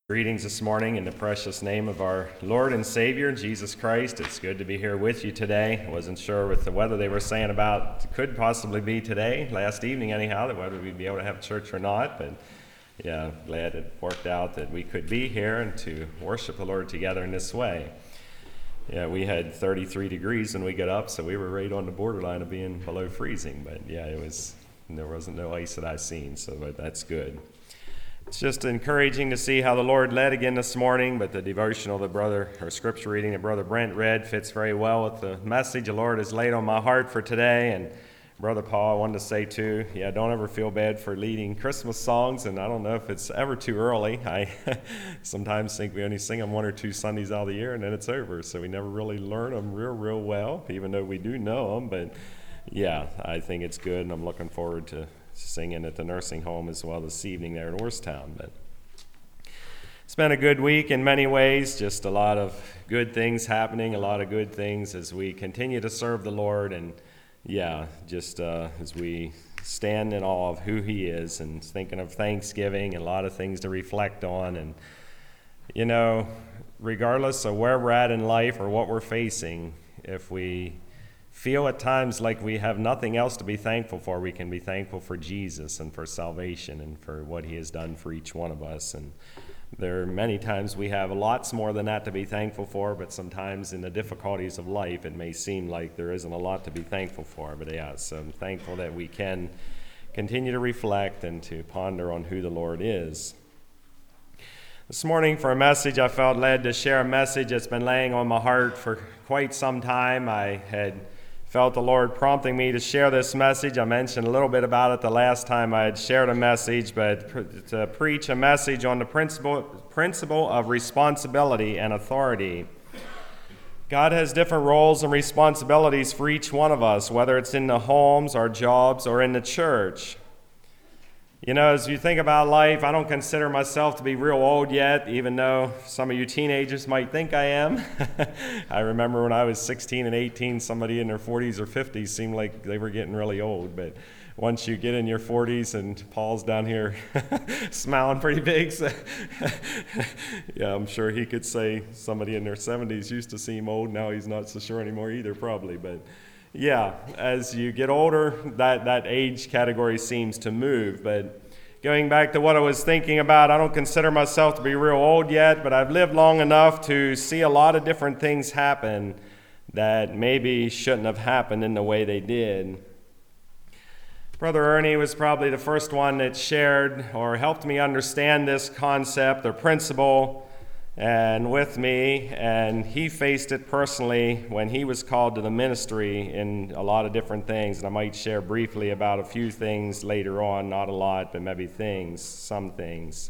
Greetings this morning in the precious name of our Lord and Savior, Jesus Christ. It's good to be here with you today. I wasn't sure with the weather they were saying about it could possibly be today, last evening anyhow, that whether we'd be able to have church or not. But yeah, glad it worked out that we could be here and to worship the Lord together in this way. Yeah, we had 33 degrees when we got up, so we were right on the borderline of being below freezing. But yeah, there wasn't no ice that I seen, so that's good. It's just encouraging to see how the Lord led again this morning, but the devotional scripture reading that Brother Brent read fits very well with the message the Lord has laid on my heart for today. And Brother Paul, I wanted to say too, don't ever feel bad for leading Christmas songs, and I don't know if it's ever too early. I sometimes think we only sing them one or two Sundays out of the year, and then it's over, so we never really learn them real well, even though we do know them. But yeah, I think it's good, and I'm looking forward to singing at the nursing home as well this evening there in Orrstown. But it's been a good week in many ways, just a lot of good things happening, a lot of good things as we continue to serve the Lord, and as we stand in awe of who He is and thinking of Thanksgiving and a lot of things to reflect on. And regardless of where we're at in life or what we're facing, if we feel at times like we have nothing else to be thankful for, we can be thankful for Jesus and for salvation and for what He has done for each one of us. And there are many times we have lots more than that to be thankful for, but sometimes in the difficulties of life it may seem like there isn't a lot to be thankful for. But so I'm thankful that we can continue to reflect and to ponder on who the Lord is. This morning for a message, I felt led to share a message that's been laying on my heart for quite some time. I had felt the Lord prompting me to share this message. I mentioned a little bit about it the last time I had shared a message, but to preach a message on the principle of responsibility and authority. God has different roles and responsibilities for each one of us, whether it's in the homes, our jobs, or in the church. As you think about life, I don't consider myself to be real old yet, even though some of you teenagers might think I am. I remember when I was 16 and 18, somebody in their 40s or 50s seemed like they were getting really old. But once you get in your 40s, and Paul's down here smiling pretty big, so I'm sure he could say somebody in their 70s used to seem old. Now he's not so sure anymore either, probably. But as you get older, that age category seems to move. But going back to what I was thinking about, I don't consider myself to be real old yet, but I've lived long enough to see a lot of different things happen that maybe shouldn't have happened in the way they did. Brother Ernie was probably the first one that shared or helped me understand this concept or principle and with me, and he faced it personally when he was called to the ministry in a lot of different things. And I might share briefly about a few things later on, not a lot, but maybe some things.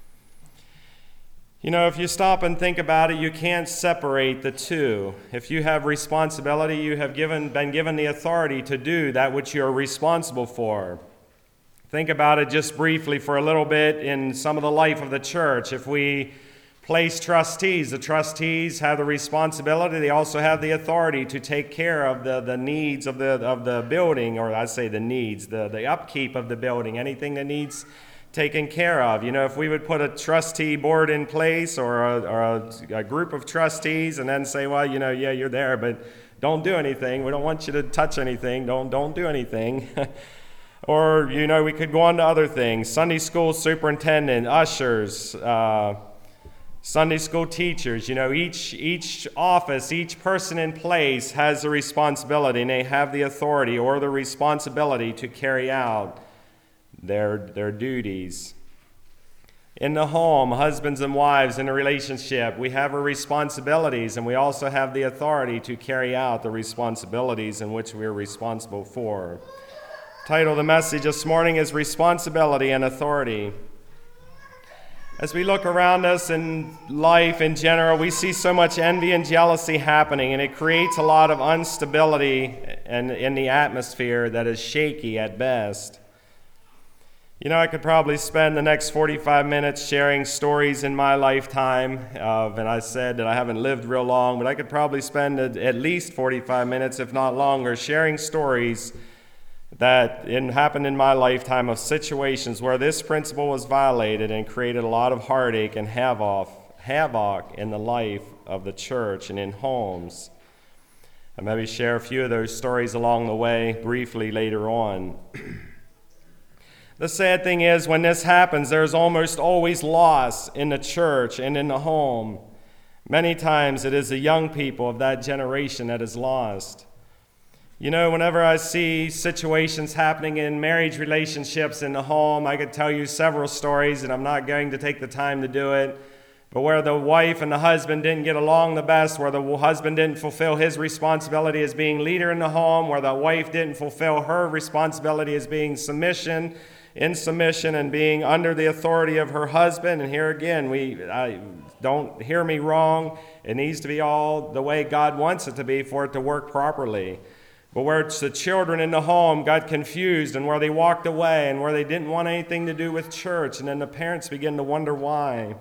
If you stop and think about it, you can't separate the two. If you have responsibility, you have been given the authority to do that which you're responsible for. Think about it just briefly for a little bit in some of the life of the church. If we place trustees, the trustees have the responsibility, they also have the authority to take care of the needs of the building, or I say the needs, the upkeep of the building, anything that needs taken care of. If we would put a trustee board in place or a group of trustees and then say, well, you're there, but don't do anything. We don't want you to touch anything. Don't do anything. Or, we could go on to other things. Sunday school superintendent, ushers, Sunday school teachers, each office, each person in place has a responsibility, and they have the authority or the responsibility to carry out their duties. In the home, husbands and wives in a relationship, we have our responsibilities, and we also have the authority to carry out the responsibilities in which we are responsible for. The title of the message this morning is Responsibility and Authority. As we look around us in life in general, we see so much envy and jealousy happening, and it creates a lot of instability in the atmosphere that is shaky at best. I could probably spend the next 45 minutes sharing stories in my lifetime, and I said that I haven't lived real long, but I could probably spend at least 45 minutes, if not longer, sharing stories that it happened in my lifetime of situations where this principle was violated and created a lot of heartache and havoc in the life of the church and in homes. I'll maybe share a few of those stories along the way briefly later on. The sad thing is, when this happens, there's almost always loss in the church and in the home. Many times it is the young people of that generation that is lost. You know, whenever I see situations happening in marriage relationships in the home, I could tell you several stories, and I'm not going to take the time to do it, but where the wife and the husband didn't get along the best, where the husband didn't fulfill his responsibility as being leader in the home, where the wife didn't fulfill her responsibility as being in submission and being under the authority of her husband. And here again, don't hear me wrong. It needs to be all the way God wants it to be for it to work properly. But where it's the children in the home got confused and where they walked away and where they didn't want anything to do with church, and then the parents begin to wonder why.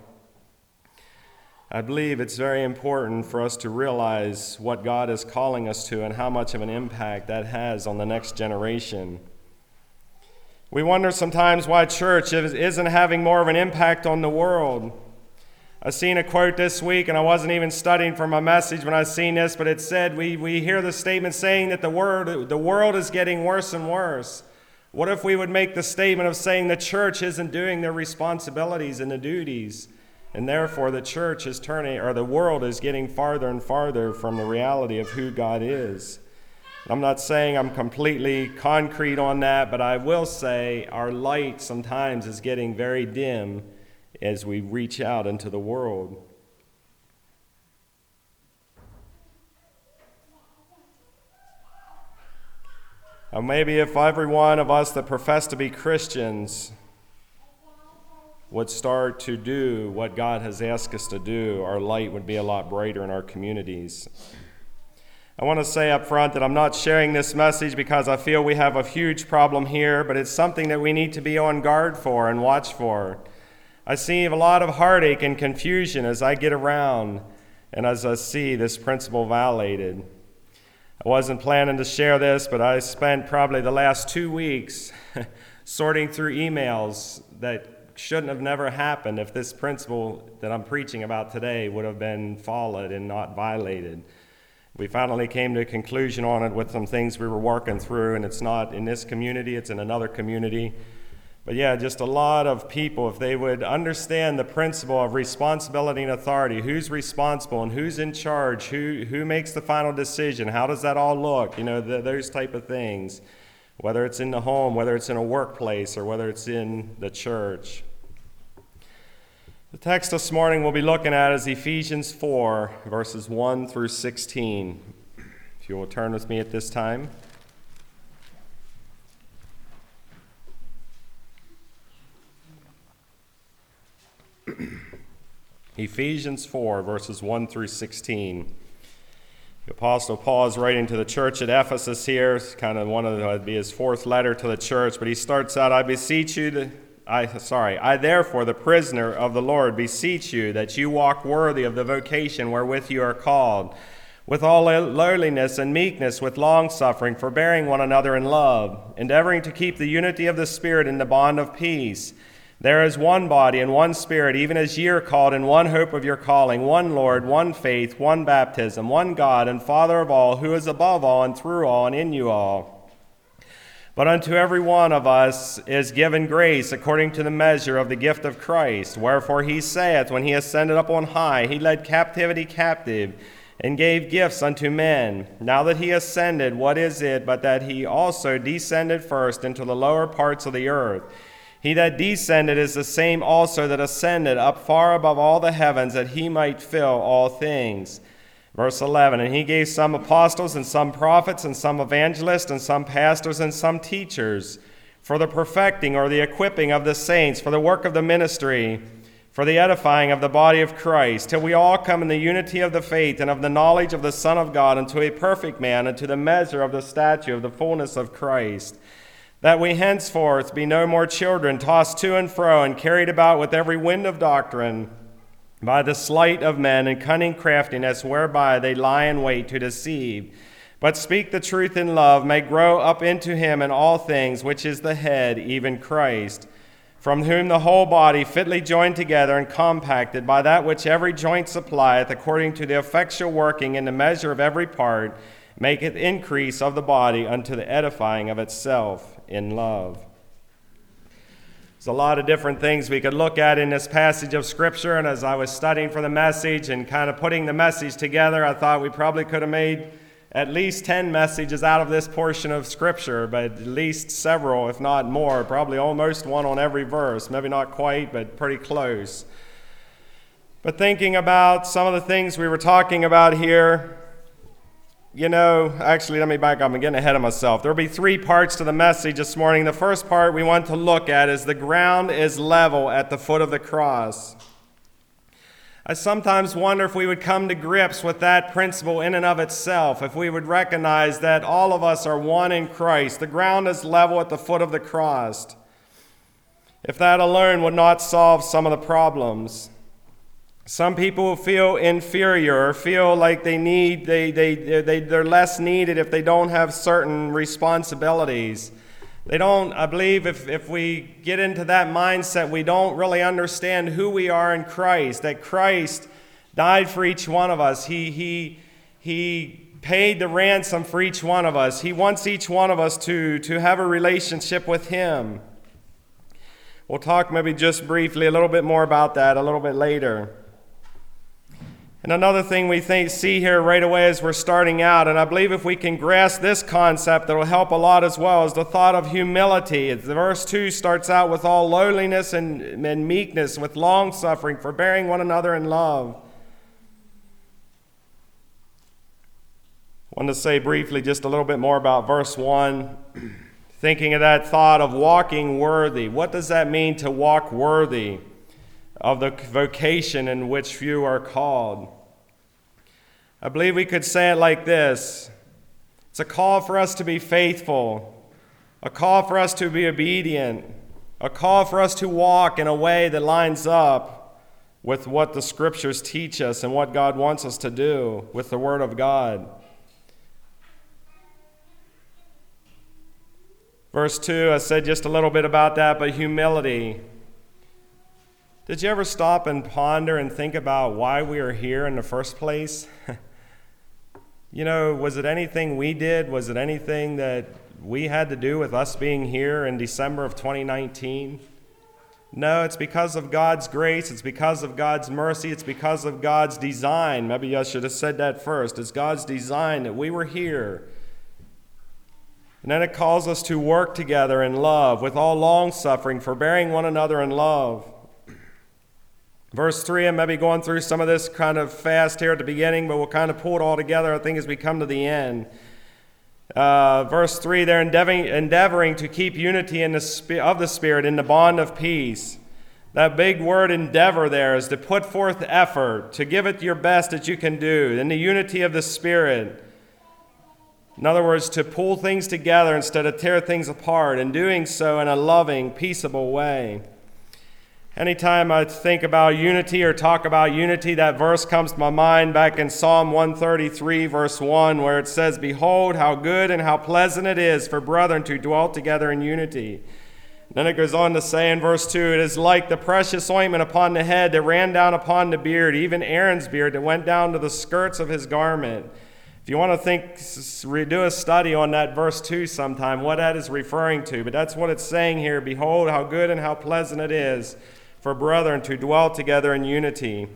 I believe it's very important for us to realize what God is calling us to and how much of an impact that has on the next generation. We wonder sometimes why church isn't having more of an impact on the world. I seen a quote this week, and I wasn't even studying for my message when I seen this, but it said, we hear the statement saying that the world is getting worse and worse. What if we would make the statement of saying the church isn't doing their responsibilities and the duties, and therefore the church is turning, or the world is getting farther and farther from the reality of who God is? I'm not saying I'm completely concrete on that, but I will say our light sometimes is getting very dim as we reach out into the world. Or maybe if every one of us that profess to be Christians would start to do what God has asked us to do, our light would be a lot brighter in our communities. I want to say up front that I'm not sharing this message because I feel we have a huge problem here, but it's something that we need to be on guard for and watch for. I see a lot of heartache and confusion as I get around and as I see this principle violated. I wasn't planning to share this, but I spent probably the last 2 weeks sorting through emails that shouldn't have never happened if this principle that I'm preaching about today would have been followed and not violated. We finally came to a conclusion on it with some things we were working through, and it's not in this community, it's in another community. But yeah, just a lot of people, if they would understand the principle of responsibility and authority, who's responsible and who's in charge, who makes the final decision, how does that all look, those type of things, whether it's in the home, whether it's in a workplace, or whether it's in the church. The text this morning we'll be looking at is Ephesians 4, verses 1 through 16. If you will turn with me at this time. Ephesians 4, verses 1 through 16. The Apostle Paul is writing to the church at Ephesus here. It's kind of it'd be his fourth letter to the church, but he starts out, I therefore, the prisoner of the Lord, beseech you that you walk worthy of the vocation wherewith you are called, with all lowliness and meekness, with longsuffering, forbearing one another in love, endeavoring to keep the unity of the Spirit in the bond of peace. There is one body and one Spirit, even as ye are called in one hope of your calling, one Lord, one faith, one baptism, one God and Father of all, who is above all and through all and in you all. But unto every one of us is given grace according to the measure of the gift of Christ. Wherefore he saith, when he ascended up on high, he led captivity captive, and gave gifts unto men. Now that he ascended, what is it but that he also descended first into the lower parts of the earth? He that descended is the same also that ascended up far above all the heavens, that he might fill all things. Verse 11, and he gave some apostles, and some prophets, and some evangelists, and some pastors, and some teachers, for the perfecting or the equipping of the saints, for the work of the ministry, for the edifying of the body of Christ, till we all come in the unity of the faith and of the knowledge of the Son of God, unto a perfect man, unto the measure of the stature of the fullness of Christ, that we henceforth be no more children, tossed to and fro, and carried about with every wind of doctrine, by the sleight of men and cunning craftiness, whereby they lie in wait to deceive. but speak the truth in love, may grow up into him in all things, which is the head, even Christ, from whom the whole body, fitly joined together and compacted by that which every joint supplieth, according to the effectual working in the measure of every part, maketh increase of the body unto the edifying of itself in love. There's a lot of different things we could look at in this passage of Scripture, and as I was studying for the message and kind of putting the message together, I thought we probably could have made at least 10 messages out of this portion of Scripture, but at least several, if not more, probably almost one on every verse. Maybe not quite, but pretty close. But thinking about some of the things we were talking about here, actually, let me back up. I'm getting ahead of myself. There will be 3 parts to the message this morning. The first part we want to look at is the ground is level at the foot of the cross. I sometimes wonder if we would come to grips with that principle in and of itself, if we would recognize that all of us are one in Christ. The ground is level at the foot of the cross. If that alone would not solve some of the problems. Some people feel inferior or feel like they're less needed if they don't have certain responsibilities. I believe if we get into that mindset, we don't really understand who we are in Christ, that Christ died for each one of us. He paid the ransom for each one of us. He wants each one of us to have a relationship with Him. We'll talk maybe just briefly a little bit more about that a little bit later. And another thing we see here right away as we're starting out, and I believe if we can grasp this concept, that will help a lot as well, is the thought of humility. The verse 2 starts out with all lowliness and meekness, with long-suffering, forbearing one another in love. I want to say briefly just a little bit more about verse 1. Thinking of that thought of walking worthy. What does that mean to walk worthy of the vocation in which you are called? I believe we could say it like this. It's a call for us to be faithful, a call for us to be obedient, a call for us to walk in a way that lines up with what the Scriptures teach us and what God wants us to do with the Word of God. Verse 2, I said just a little bit about that, but humility. Did you ever stop and ponder and think about why we are here in the first place? Was it anything we did? Was it anything that we had to do with us being here in December of 2019? No, it's because of God's grace. It's because of God's mercy. It's because of God's design. Maybe I should have said that first. It's God's design that we were here. And then it calls us to work together in love, with all long-suffering, forbearing one another in love. Verse 3, I'm maybe going through some of this kind of fast here at the beginning, but we'll kind of pull it all together, I think, as we come to the end. Verse 3, they're endeavoring to keep unity of the Spirit in the bond of peace. That big word endeavor there is to put forth effort, to give it your best that you can do, in the unity of the Spirit. In other words, to pull things together instead of tear things apart, and doing so in a loving, peaceable way. Anytime I think about unity or talk about unity, that verse comes to my mind back in Psalm 133, verse 1, where it says, "Behold, how good and how pleasant it is for brethren to dwell together in unity." Then it goes on to say in verse 2, "It is like the precious ointment upon the head that ran down upon the beard, even Aaron's beard that went down to the skirts of his garment." If you want to do a study on that verse 2 sometime, what that is referring to. But that's what it's saying here. Behold, how good and how pleasant it is for brethren to dwell together in unity.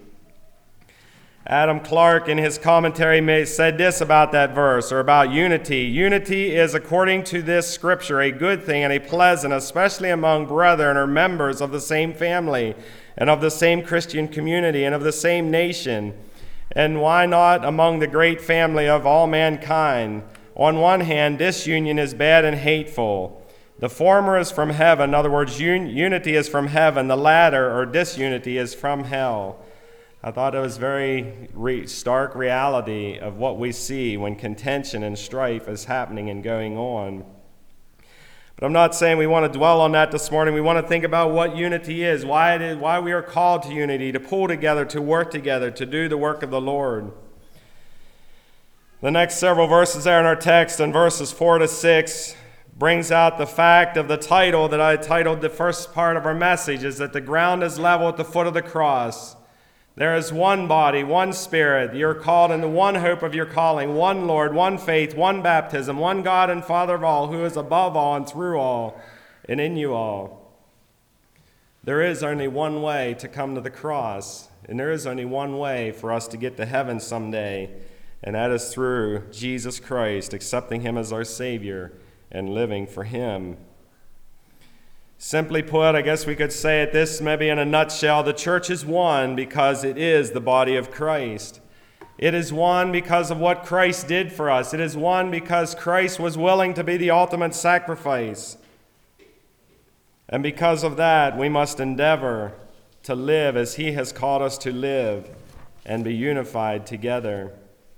Adam Clarke, in his commentary, said this about that verse, or about unity. Unity is, according to this Scripture, a good thing and a pleasant, especially among brethren or members of the same family and of the same Christian community and of the same nation. And why not among the great family of all mankind? On one hand, disunion is bad and hateful. The former is from heaven. In other words, unity is from heaven. The latter, or disunity, is from hell. I thought it was very stark reality of what we see when contention and strife is happening and going on. But I'm not saying we want to dwell on that this morning. We want to think about what unity is, why we are called to unity, to pull together, to work together, to do the work of the Lord. The next several verses there in our text, in verses 4 to 6, brings out the fact of the title that I titled the first part of our message, is that the ground is level at the foot of the cross. There is one body, one Spirit. You're called into one hope of your calling, one Lord, one faith, one baptism, one God and Father of all, who is above all and through all and in you all. There is only one way to come to the cross, and there is only one way for us to get to heaven someday, and that is through Jesus Christ, accepting Him as our Savior and living for Him. Simply put, I guess we could say it this maybe in a nutshell, the church is one because it is the body of Christ. It is one because of what Christ did for us. It is one because Christ was willing to be the ultimate sacrifice. And because of that, we must endeavor to live as He has called us to live and be unified together.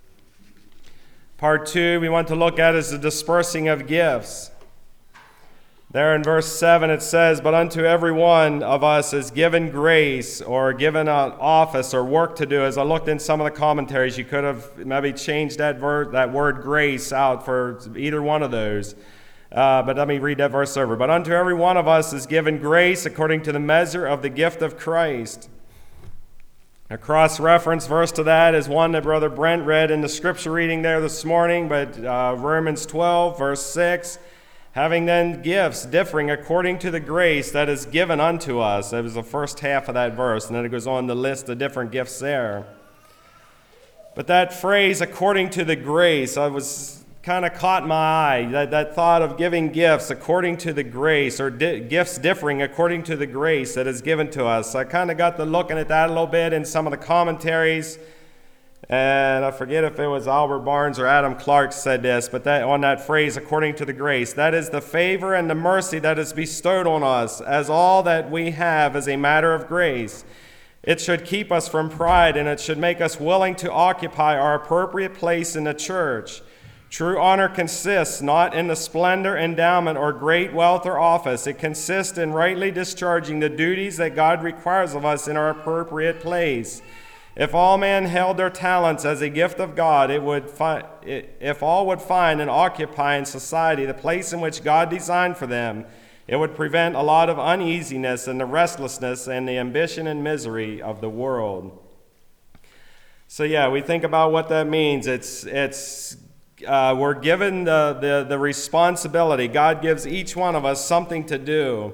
Part 2 we want to look at is the dispersing of gifts. There in verse 7 it says, "But unto every one of us is given grace," or given an office or work to do. As I looked in some of the commentaries, you could have maybe changed that word grace out for either one of those. But let me read that verse over. "But unto every one of us is given grace according to the measure of the gift of Christ." A cross-reference verse to that is one that Brother Brent read in the scripture reading there this morning, but Romans 12, verse 6, "Having then gifts differing according to the grace that is given unto us." That was the first half of that verse, and then it goes on to list the different gifts there. But that phrase, "according to the grace," I was kind of caught my eye, that thought of giving gifts according to the grace, or gifts differing according to the grace that is given to us. So I kind of got to looking at that a little bit in some of the commentaries, and I forget if it was Albert Barnes or Adam Clark said this, but that on that phrase, "according to the grace," that is the favor and the mercy that is bestowed on us, as all that we have is a matter of grace. It should keep us from pride, and it should make us willing to occupy our appropriate place in the church. True honor consists not in the splendor, endowment, or great wealth or office. It consists in rightly discharging the duties that God requires of us in our appropriate place. If all men held their talents as a gift of God, if all would find and occupy in society the place in which God designed for them, it would prevent a lot of uneasiness and the restlessness and the ambition and misery of the world. So yeah, we think about what that means. We're given the responsibility. God gives each one of us something to do.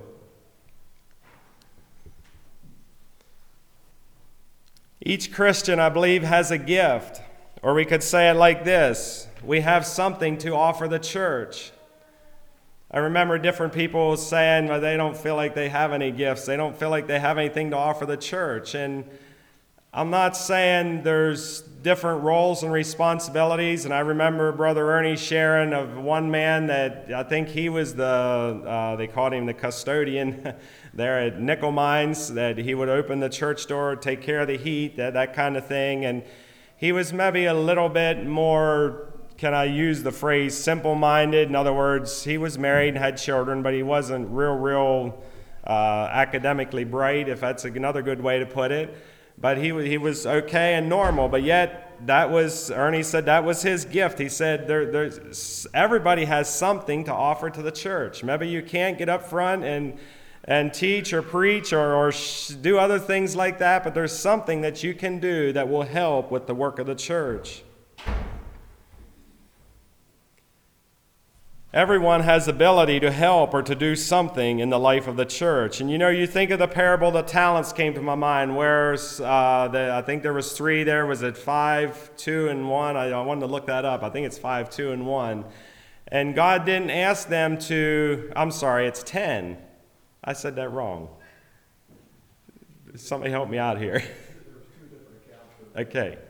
Each Christian, I believe, has a gift. Or we could say it like this: we have something to offer the church. I remember different people saying they don't feel like they have any gifts. They don't feel like they have anything to offer the church. And I'm not saying there's different roles and responsibilities. And I remember Brother Ernie sharing of one man that I think he was they called him the custodian there at Nickel Mines, that he would open the church door, take care of the heat, that kind of thing. And he was maybe a little bit more, can I use the phrase, simple-minded? In other words, he was married and had children, but he wasn't real academically bright, if that's another good way to put it. But he was okay and normal, but yet Ernie said that was his gift. He said everybody has something to offer to the church. Maybe you can't get up front and teach or preach or do other things like that, but there's something that you can do that will help with the work of the church. Everyone has ability to help or to do something in the life of the church. And you think of the parable of the talents came to my mind, where I think there was 3 there. Was it 5, 2, and 1? I wanted to look that up. I think it's 5, 2, and 1. And God didn't ask them to, I'm sorry, it's 10. I said that wrong. Somebody help me out here. Okay.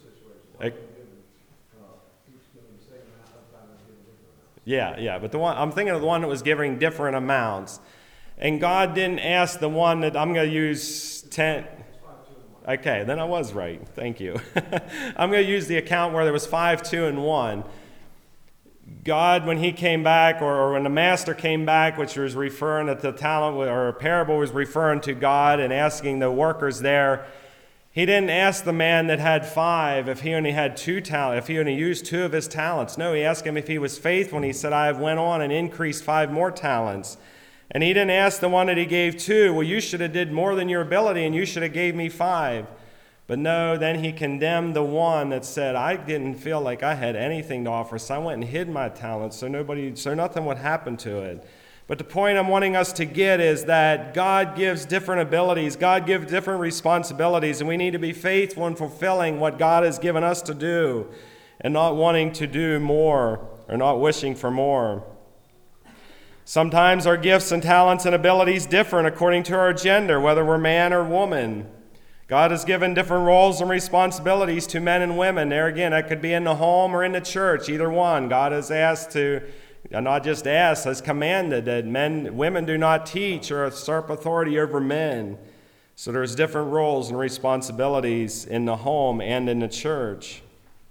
Yeah, but I'm thinking of the one that was giving different amounts. And God didn't ask the one that I'm going to use 10. Okay, then I was right. Thank you. I'm going to use the account where there was 5, 2, and 1. God, when he came back, or when the master came back, which was referring to the talent, or a parable was referring to God and asking the workers there, He didn't ask the man that had 5 if he only had 2 talents, if he only used 2 of his talents. No, he asked him if he was faithful, and he said, I went on and increased 5 more talents. And he didn't ask the one that he gave 2, well, you should have did more than your ability, and you should have gave me 5. But no, then he condemned the one that said, I didn't feel like I had anything to offer, so I went and hid my talents so nothing would happen to it. But the point I'm wanting us to get is that God gives different abilities, God gives different responsibilities, and we need to be faithful in fulfilling what God has given us to do and not wanting to do more or not wishing for more. Sometimes our gifts and talents and abilities differ according to our gender, whether we're man or woman. God has given different roles and responsibilities to men and women. There again, that could be in the home or in the church, either one. God has asked to, not just asked, has commanded that women do not teach or usurp authority over men. So there's different roles and responsibilities in the home and in the church.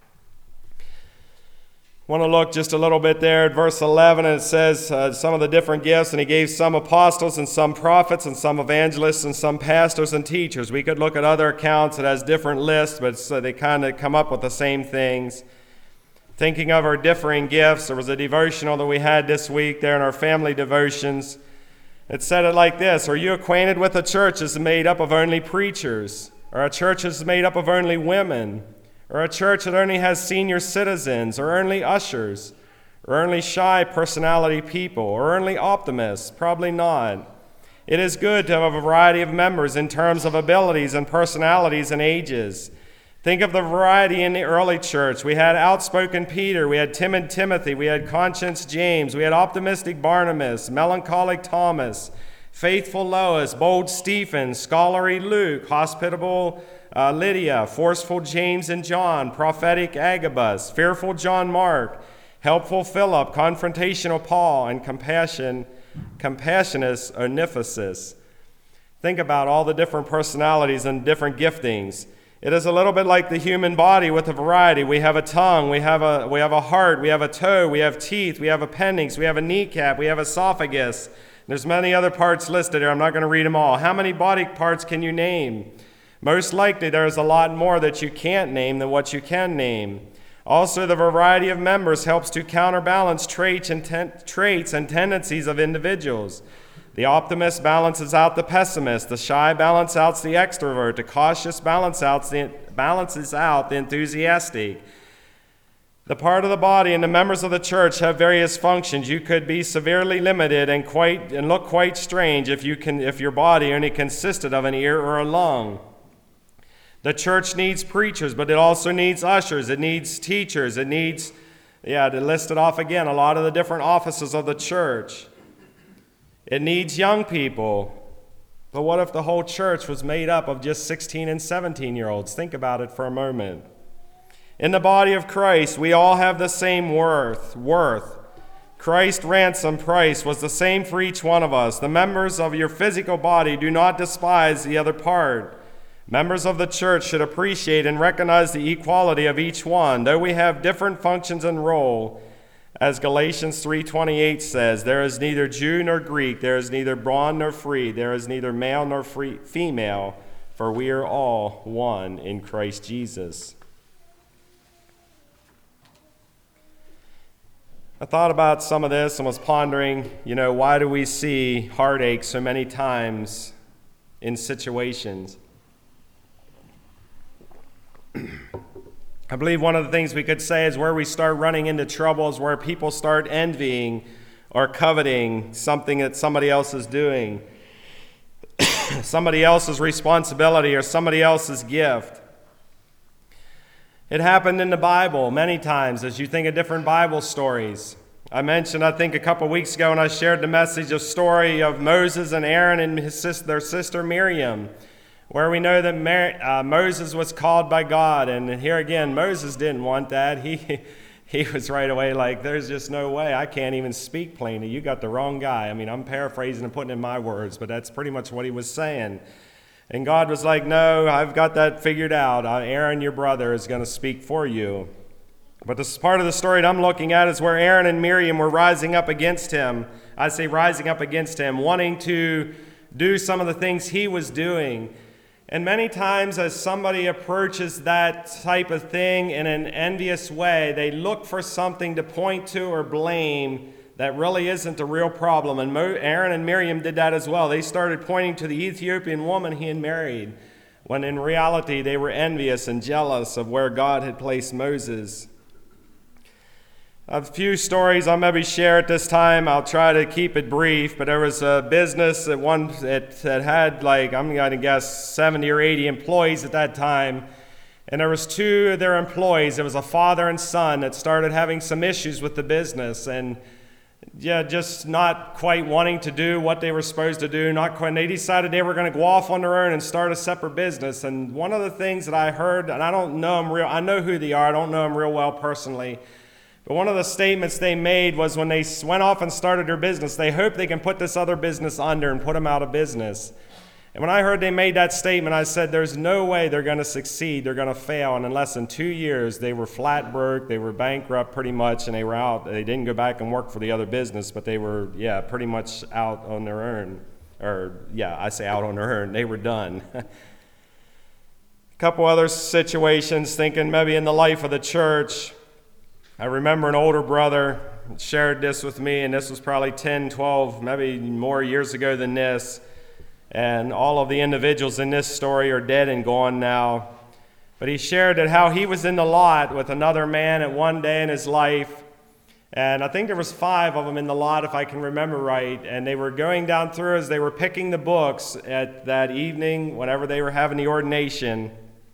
I want to look just a little bit there at verse 11, and it says some of the different gifts, and he gave some apostles and some prophets and some evangelists and some pastors and teachers. We could look at other accounts that has different lists, but they kind of come up with the same things. Thinking of our differing gifts, there was a devotional that we had this week there in our family devotions. It said it like this: are you acquainted with a church that's made up of only preachers, or a church that's made up of only women, or a church that only has senior citizens, or only ushers, or only shy personality people, or only optimists? Probably not. It is good to have a variety of members in terms of abilities and personalities and ages. Think of the variety in the early church. We had outspoken Peter, we had timid Timothy, we had conscience James, we had optimistic Barnabas, melancholic Thomas, faithful Lois, bold Stephen, scholarly Luke, hospitable Lydia, forceful James and John, prophetic Agabus, fearful John Mark, helpful Philip, confrontational Paul, and compassionate Onesiphorus. Think about all the different personalities and different giftings. It is a little bit like the human body with a variety. We have a tongue, we have a heart, we have a toe, we have teeth, we have appendix, we have a kneecap, we have esophagus. There's many other parts listed here. I'm not going to read them all. How many body parts can you name? Most likely there's a lot more that you can't name than what you can name. Also, the variety of members helps to counterbalance traits and tendencies of individuals. The optimist balances out the pessimist. The shy balances out the extrovert. The cautious balances out the enthusiastic. The part of the body and the members of the church have various functions. You could be severely limited and look quite strange if your body only consisted of an ear or a lung. The church needs preachers, but it also needs ushers. It needs teachers. It needs, to list it off again, a lot of the different offices of the church. It needs young people. But what if the whole church was made up of just 16 and 17-year-olds? Think about it for a moment. In the body of Christ, we all have the same worth. Christ's ransom price was the same for each one of us. The members of your physical body do not despise the other part. Members of the church should appreciate and recognize the equality of each one, though we have different functions and role. As Galatians 3:28 says, there is neither Jew nor Greek, there is neither bond nor free, there is neither male nor female, for we are all one in Christ Jesus. I thought about some of this and was pondering, why do we see heartache so many times in situations? I believe one of the things we could say is where we start running into troubles, where people start envying or coveting something that somebody else is doing, somebody else's responsibility or somebody else's gift. It happened in the Bible many times as you think of different Bible stories. I mentioned, I think a couple weeks ago when I shared the message, a story of Moses and Aaron and their sister Miriam, where we know that Moses was called by God. And here again, Moses didn't want that. He was right away like, there's just no way. I can't even speak plainly. You got the wrong guy. I mean, I'm paraphrasing and putting in my words, but that's pretty much what he was saying. And God was like, no, I've got that figured out. Aaron, your brother, is going to speak for you. But this part of the story that I'm looking at is where Aaron and Miriam were rising up against him. I say rising up against him, wanting to do some of the things he was doing. And many times as somebody approaches that type of thing in an envious way, they look for something to point to or blame that really isn't the real problem. And Aaron and Miriam did that as well. They started pointing to the Ethiopian woman he had married, when in reality they were envious and jealous of where God had placed Moses. A few stories I'll maybe share at this time. I'll try to keep it brief, but there was a business that had I'm going to guess 70 or 80 employees at that time. And there was two of their employees. It was a father and son that started having some issues with the business and just not quite wanting to do what they were supposed to do. They decided they were going to go off on their own and start a separate business. And one of the things that I heard, and I don't know them I know who they are. I don't know them real well personally. But one of the statements they made was when they went off and started their business, they hope they can put this other business under and put them out of business. And when I heard they made that statement, I said, there's no way they're going to succeed. They're going to fail. And in less than 2 years, they were flat broke. They were bankrupt pretty much, and they were out. They didn't go back and work for the other business, but they were, pretty much out on their own. I say out on their own. They were done. A couple other situations, thinking maybe in the life of the church. I remember an older brother shared this with me, and this was probably 10, 12, maybe more years ago than this. And all of the individuals in this story are dead and gone now. But he shared that how he was in the lot with another man at one day in his life. And I think there was 5 of them in the lot, if I can remember right. And they were going down through as they were picking the books at that evening, whenever they were having the ordination.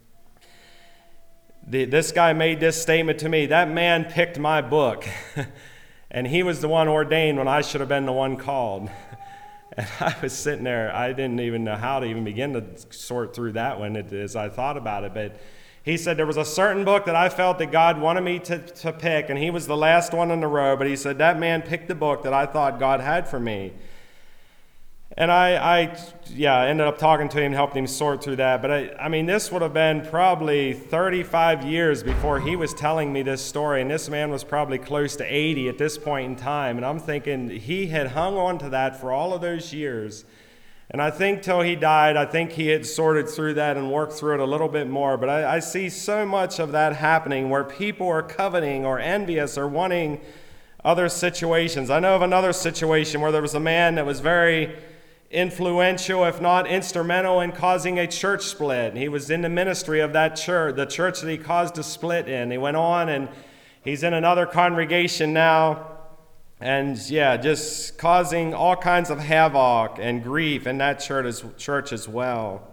This guy made this statement to me: that man picked my book, and he was the one ordained when I should have been the one called. And I was sitting there, I didn't even know how to even begin to sort through that one as I thought about it. But he said there was a certain book that I felt that God wanted me to pick, and he was the last one in the row, but he said that man picked the book that I thought God had for me. And I ended up talking to him, helping him sort through that. But I mean, this would have been probably 35 years before he was telling me this story. And this man was probably close to 80 at this point in time. And I'm thinking he had hung on to that for all of those years. And I think till he died, I think he had sorted through that and worked through it a little bit more. But I see so much of that happening where people are coveting or envious or wanting other situations. I know of another situation where there was a man that was very influential, if not instrumental, in causing a church split. And he was in the ministry of that church, the church that he caused a split in. He went on and he's in another congregation now, and just causing all kinds of havoc and grief in that church as well.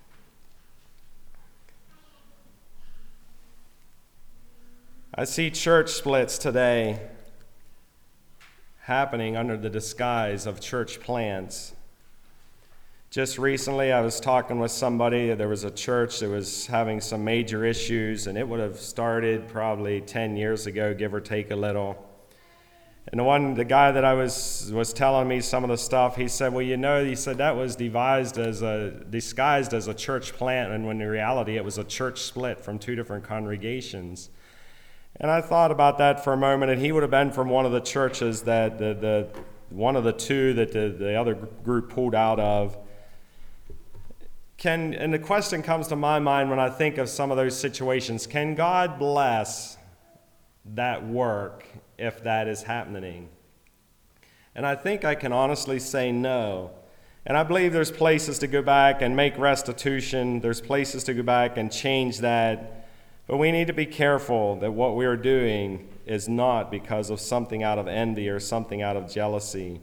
I see church splits today happening under the disguise of church plants. Just recently, I was talking with somebody. There was a church that was having some major issues, and it would have started probably 10 years ago, give or take a little. And the guy that I was telling me some of the stuff, he said, he said that was disguised as a church plant, and when in reality it was a church split from 2 different congregations. And I thought about that for a moment, and he would have been from one of the churches that one of the 2 that the other group pulled out of. And the question comes to my mind when I think of some of those situations: can God bless that work if that is happening? And I think I can honestly say no. And I believe there's places to go back and make restitution. There's places to go back and change that. But we need to be careful that what we are doing is not because of something out of envy or something out of jealousy.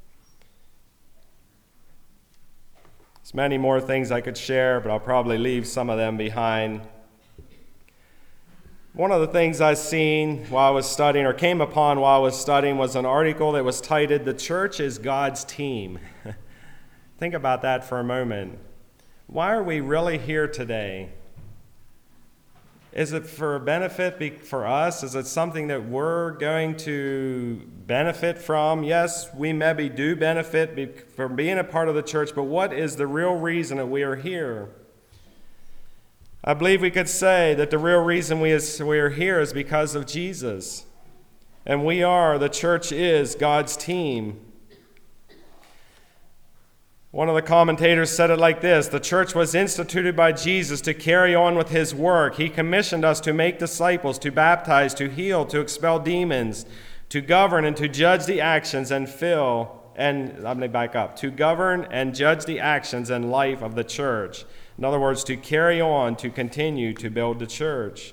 There's many more things I could share, but I'll probably leave some of them behind. One of the things I seen while I was studying, or came upon while I was studying, was an article that was titled, "The Church is God's Team." Think about that for a moment. Why are we really here today? Is it for a benefit for us? Is it something that we're going to benefit from? Yes, we maybe do benefit from being a part of the church, but what is the real reason that we are here? I believe we could say that the real reason we are here is because of Jesus. And the church is God's team. One of the commentators said it like this: the church was instituted by Jesus to carry on with his work. He commissioned us to make disciples, to baptize, to heal, to expel demons, to govern and to judge the actions to govern and judge the actions and life of the church. In other words, to carry on, to continue to build the church.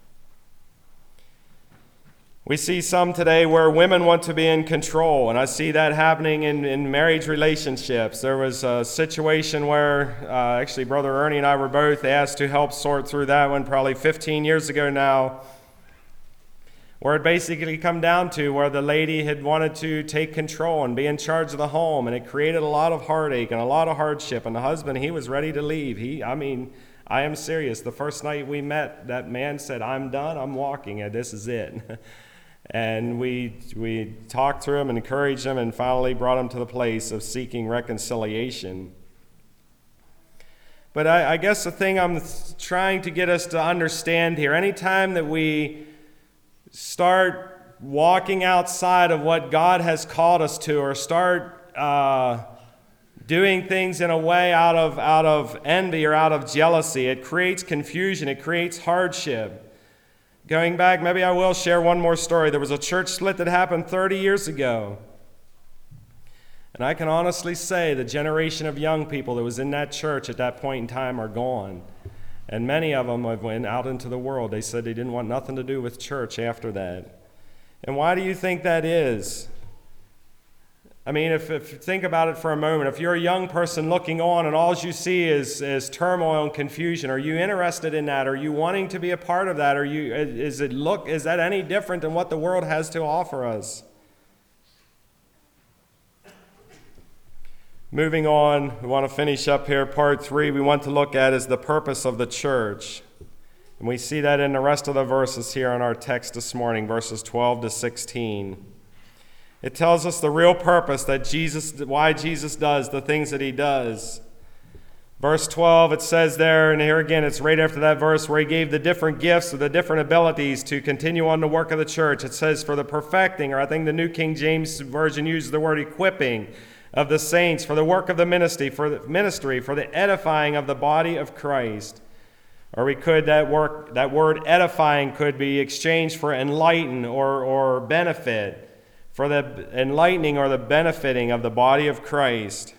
We see some today where women want to be in control, and I see that happening in marriage relationships. There was a situation where actually Brother Ernie and I were both asked to help sort through that one probably 15 years ago now, where it basically come down to where the lady had wanted to take control and be in charge of the home, and it created a lot of heartache and a lot of hardship, and the husband, he was ready to leave. I am serious. The first night we met, that man said, "I'm done, I'm walking, and this is it." And we talked through him and encouraged him and finally brought him to the place of seeking reconciliation. But I guess the thing I'm trying to get us to understand here, anytime that we start walking outside of what God has called us to, or start doing things in a way out of envy or out of jealousy, it creates confusion, it creates hardship. Going back, maybe I will share one more story. There was a church split that happened 30 years ago. And I can honestly say the generation of young people that was in that church at that point in time are gone. And many of them went out into the world. They said they didn't want nothing to do with church after that. And why do you think that is? I mean, if you think about it for a moment, if you're a young person looking on and all you see is turmoil and confusion, are you interested in that? Are you wanting to be a part of that? Is that any different than what the world has to offer us? Moving on, we want to finish up here. Part 3 we want to look at is the purpose of the church. And we see that in the rest of the verses here in our text this morning, verses 12 to 16. It tells us the real purpose why Jesus does the things that he does. Verse 12, it says there, and here again, it's right after that verse where he gave the different gifts or the different abilities to continue on the work of the church. It says for the perfecting, or I think the New King James Version uses the word equipping of the saints, for the work of the ministry, for the edifying of the body of Christ. Or that word edifying could be exchanged for enlighten or benefit, for the enlightening or the benefiting of the body of Christ.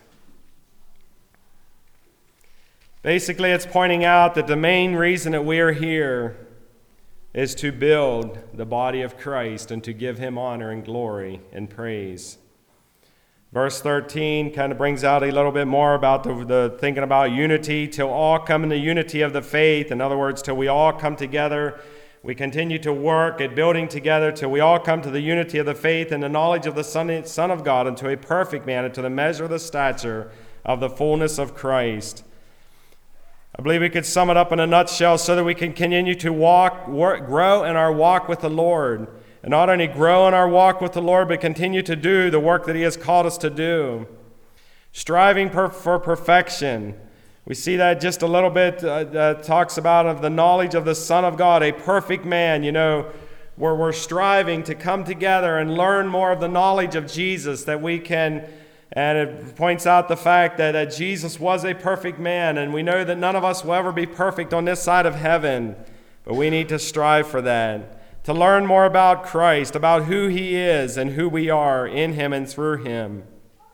Basically, it's pointing out that the main reason that we are here is to build the body of Christ and to give him honor and glory and praise. Verse 13 kind of brings out a little bit more about the thinking about unity, till all come in the unity of the faith. In other words, till we all come together. We continue to work at building together till we all come to the unity of the faith and the knowledge of the Son of God, unto a perfect man, and to the measure of the stature of the fullness of Christ. I believe we could sum it up in a nutshell so that we can continue to grow in our walk with the Lord. And not only grow in our walk with the Lord, but continue to do the work that he has called us to do. Striving for perfection. We see that just a little bit, talks about of the knowledge of the Son of God, a perfect man, where we're striving to come together and learn more of the knowledge of Jesus, that we can, and it points out the fact that Jesus was a perfect man, and we know that none of us will ever be perfect on this side of heaven, but we need to strive for that, to learn more about Christ, about who he is and who we are in him and through him.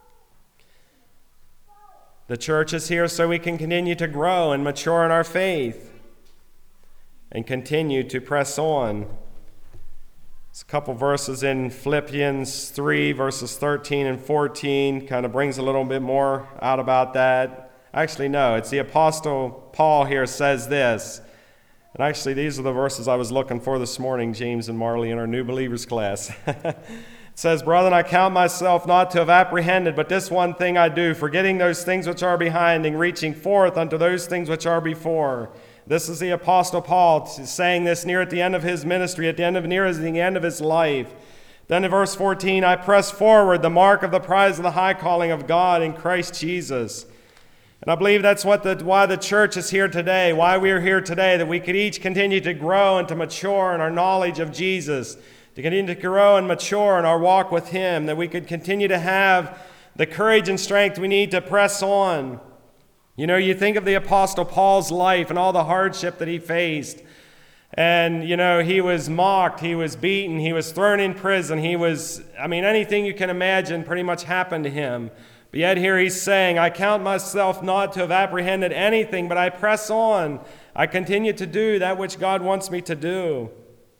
The church is here so we can continue to grow and mature in our faith and continue to press on. There's a couple verses in Philippians 3, verses 13 and 14, kind of brings a little bit more out about that. Actually, no, it's the Apostle Paul here says this. And actually, these are the verses I was looking for this morning, James and Marley, in our New Believers class. It says, "Brethren, I count myself not to have apprehended, but this one thing I do, forgetting those things which are behind and reaching forth unto those things which are before." This is the Apostle Paul saying this near at the end of his ministry, near at the end of his life. Then in verse 14, "I press forward the mark of the prize of the high calling of God in Christ Jesus." And I believe that's why the church is here today, why we are here today, that we could each continue to grow and to mature in our knowledge of Jesus, to continue to grow and mature in our walk with him, that we could continue to have the courage and strength we need to press on. You know, you think of the Apostle Paul's life and all the hardship that he faced. And, you know, he was mocked, he was beaten, he was thrown in prison, anything you can imagine pretty much happened to him. But yet here he's saying, I count myself not to have apprehended anything, but I press on. I continue to do that which God wants me to do.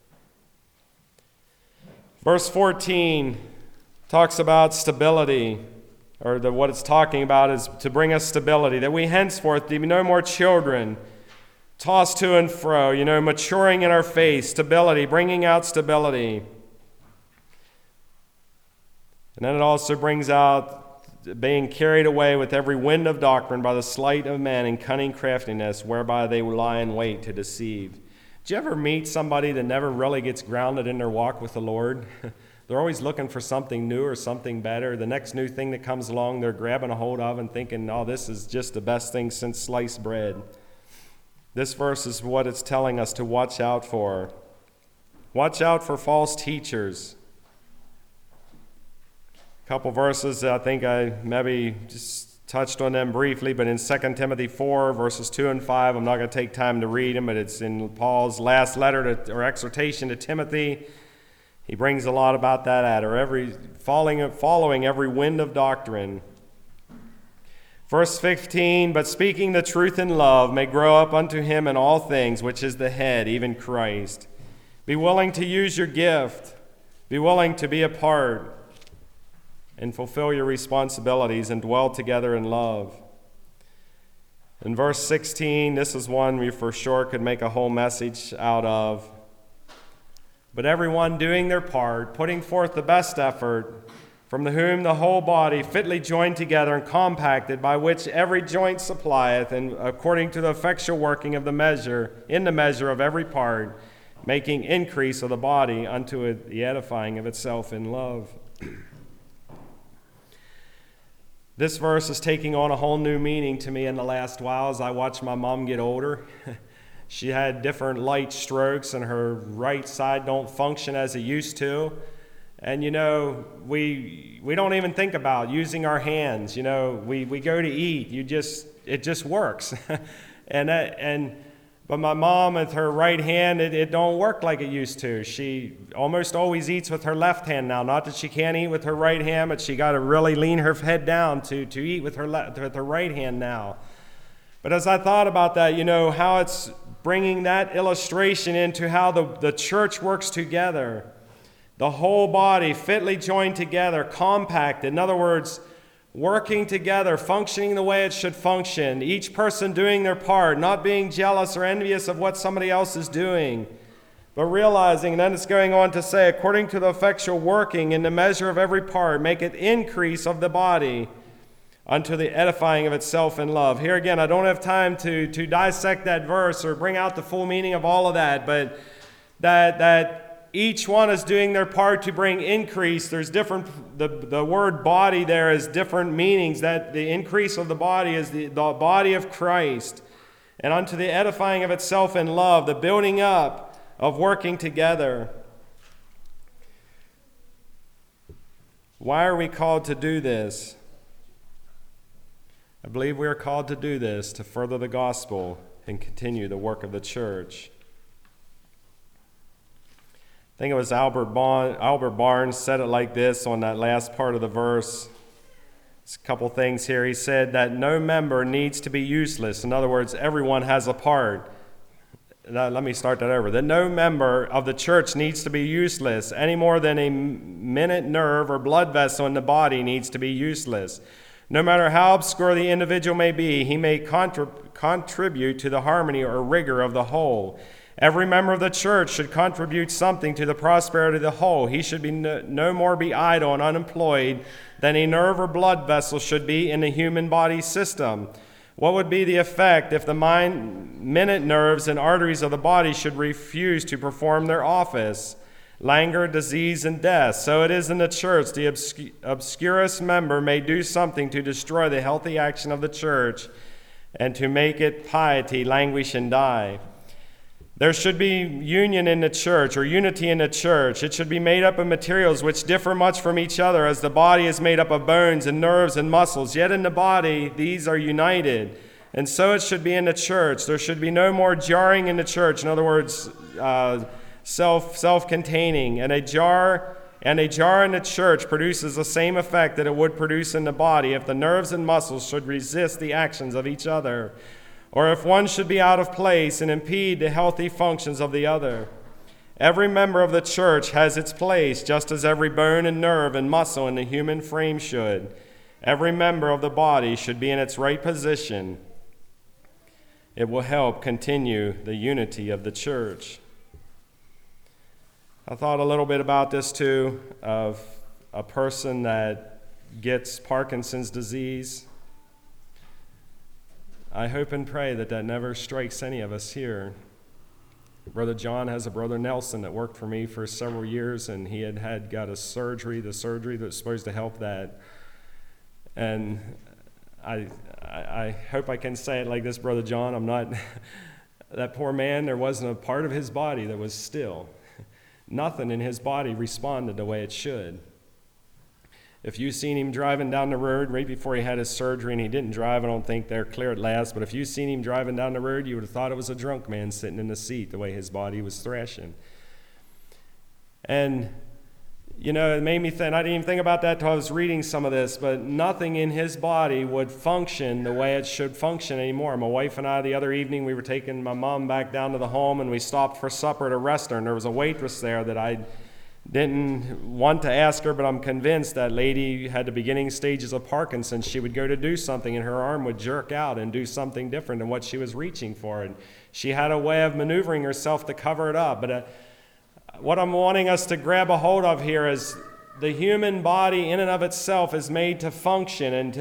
Verse 14 talks about stability. What it's talking about is to bring us stability, that we henceforth be no more children, tossed to and fro, maturing in our faith, stability, bringing out stability. And then it also brings out being carried away with every wind of doctrine by the sleight of men and cunning craftiness, whereby they lie in wait to deceive. Did you ever meet somebody that never really gets grounded in their walk with the Lord? They're always looking for something new or something better. The next new thing that comes along, they're grabbing a hold of and thinking, oh, this is just the best thing since sliced bread. This verse is what it's telling us to watch out for. Watch out for false teachers. A couple verses, I think I maybe just touched on them briefly, but in 2 Timothy 4, verses 2 and 5, I'm not going to take time to read them, but it's in Paul's last letter or exhortation to Timothy. He brings a lot about that out, or following every wind of doctrine. Verse 15, but speaking the truth in love may grow up unto him in all things, which is the head, even Christ. Be willing to use your gift. Be willing to be a part and fulfill your responsibilities and dwell together in love. In verse 16, this is one we for sure could make a whole message out of. But everyone doing their part, putting forth the best effort, from whom the whole body fitly joined together and compacted, by which every joint supplieth, and according to the effectual working of the measure of every part, making increase of the body unto the edifying of itself in love. This verse is taking on a whole new meaning to me in the last while as I watch my mom get older. She had different light strokes, and her right side don't function as it used to. And, we don't even think about using our hands. We go to eat. It just works. But my mom, with her right hand, it don't work like it used to. She almost always eats with her left hand now. Not that she can't eat with her right hand, but she got to really lean her head down to eat with her right hand now. But as I thought about that, how it's bringing that illustration into how the church works together. The whole body fitly joined together, compacted. In other words, working together, functioning the way it should function. Each person doing their part, not being jealous or envious of what somebody else is doing, but realizing, and then it's going on to say, according to the effectual working in the measure of every part, make it increase of the body unto the edifying of itself in love. Here again, I don't have time to dissect that verse or bring out the full meaning of all of that, but that each one is doing their part to bring increase. There's different, the word body there is different meanings, that the increase of the body is the body of Christ, and unto the edifying of itself in love, the building up of working together. Why are we called to do this? I believe we are called to do this to further the gospel and continue the work of the church. I think it was Albert Barnes said it like this on that last part of the verse. There's a couple things here. He said that no member needs to be useless. In other words, everyone has a part. Let me start that over. That no member of the church needs to be useless any more than a minute nerve or blood vessel in the body needs to be useless. No matter how obscure the individual may be, he may contribute to the harmony or rigor of the whole. Every member of the church should contribute something to the prosperity of the whole. He should be no more be idle and unemployed than a nerve or blood vessel should be in the human body system. What would be the effect if the minute nerves and arteries of the body should refuse to perform their office? Languor, disease, and death. So it is in the church. The obscurest member may do something to destroy the healthy action of the church and to make it piety languish and die. There should be union in the church, or unity in the church. It should be made up of materials which differ much from each other, as the body is made up of bones and nerves and muscles. Yet in the body, these are united. And so it should be in the church. There should be no more jarring in the church. In other words, self-containing. And a jar in the church produces the same effect that it would produce in the body if the nerves and muscles should resist the actions of each other, or if one should be out of place and impede the healthy functions of the other. Every member of the church has its place, just as every bone and nerve and muscle in the human frame should. Every member of the body should be in its right position. It will help continue the unity of the church. I thought a little bit about this too, of a person that gets Parkinson's disease. I hope and pray that that never strikes any of us here. Brother John has a brother Nelson that worked for me for several years, and he had got the surgery that was supposed to help that. And I hope I can say it like this, Brother John. I'm not, that poor man, there wasn't a part of his body that was still. Nothing in his body responded the way it should. If you seen him driving down the road right before he had his surgery, and he didn't drive, I don't think they're clear at last, but if you seen him driving down the road, you would have thought it was a drunk man sitting in the seat, the way his body was thrashing. And, you know, it made me think, I didn't even think about that until I was reading some of this, but nothing in his body would function the way it should function anymore. My wife and I, the other evening, we were taking my mom back down to the home, and we stopped for supper at a restaurant. There was a waitress there that I didn't want to ask her, but I'm convinced that lady had the beginning stages of Parkinson's. She would go to do something, and her arm would jerk out and do something different than what she was reaching for. And she had a way of maneuvering herself to cover it up. But what I'm wanting us to grab a hold of here is the human body in and of itself is made to function and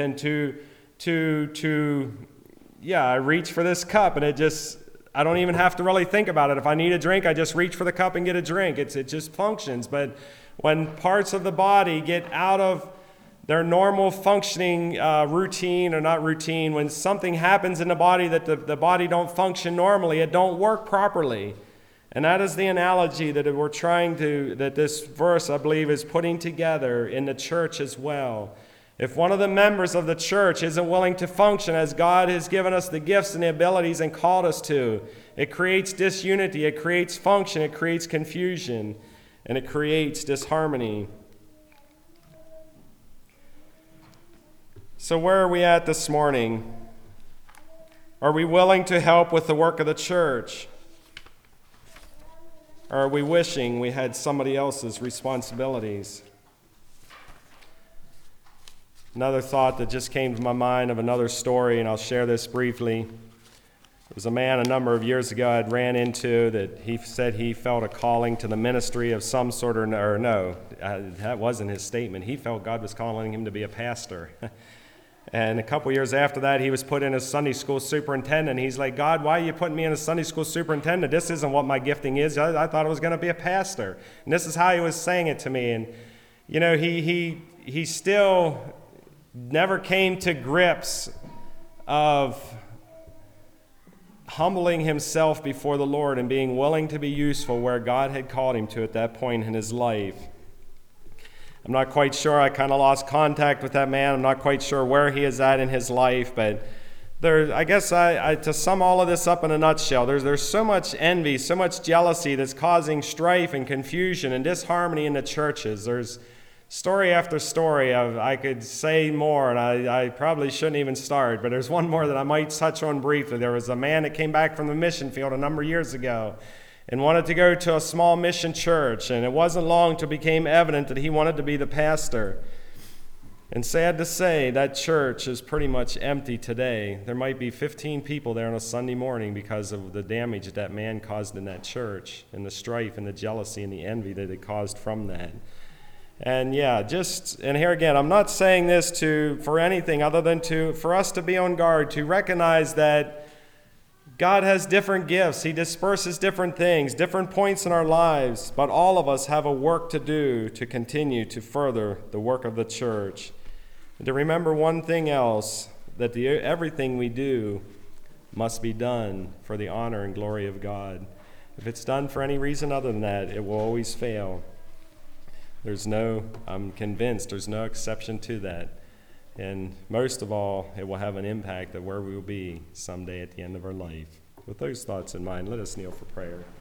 I reach for this cup, and I don't even have to really think about it. If I need a drink, I just reach for the cup and get a drink. It just functions. But when parts of the body get out of their normal functioning routine, or not routine, when something happens in the body that the body don't function normally, it don't work properly. And that is the analogy that that this verse, I believe, is putting together in the church as well. If one of the members of the church isn't willing to function as God has given us the gifts and the abilities and called us to, it creates disunity, it creates function, it creates confusion, and it creates disharmony. So where are we at this morning? Are we willing to help with the work of the church? Or are we wishing we had somebody else's responsibilities? Another thought that just came to my mind of another story, and I'll share this briefly. There was a man a number of years ago I'd ran into that he said he felt a calling to the ministry of some sort, that wasn't his statement. He felt God was calling him to be a pastor. And a couple years after that, he was put in as Sunday school superintendent. He's like, God, why are you putting me in as Sunday school superintendent? This isn't what my gifting is. I thought I was going to be a pastor. And this is how he was saying it to me. And, you know, he still never came to grips of humbling himself before the Lord and being willing to be useful where God had called him to at that point in his life. I'm not quite sure. I kind of lost contact with that man. I'm not quite sure where he is at in his life, but I guess to sum all of this up in a nutshell, there's so much envy, so much jealousy that's causing strife and confusion and disharmony in the churches. There's story after story I could say more, and I probably shouldn't even start, but there's one more that I might touch on briefly. There was a man that came back from the mission field a number of years ago and wanted to go to a small mission church, and it wasn't long till it became evident that he wanted to be the pastor. And sad to say, that church is pretty much empty today. There might be 15 people there on a Sunday morning because of the damage that man caused in that church, and the strife and the jealousy and the envy that it caused from that. And and here again, I'm not saying this for anything other than for us to be on guard, to recognize that God has different gifts. He disperses different things, different points in our lives, but all of us have a work to do to continue to further the work of the church. And to remember one thing else, that everything we do must be done for the honor and glory of God. If it's done for any reason other than that, it will always fail. I'm convinced there's no exception to that. And most of all, it will have an impact of where we will be someday at the end of our life. With those thoughts in mind, let us kneel for prayer.